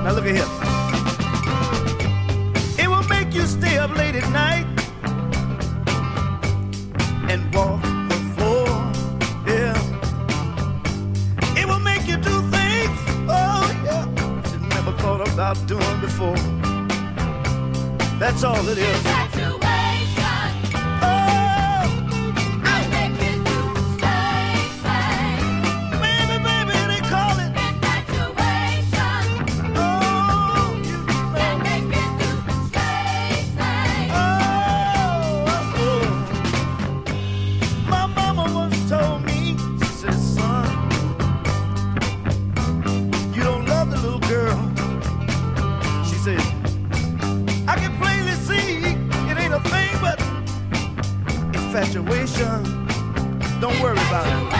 Now look at here. It will make you stay up late at night and walk the floor. Yeah. It will make you do things, oh yeah, you never thought about doing before. That's all it is. Infatuation, don't worry about it.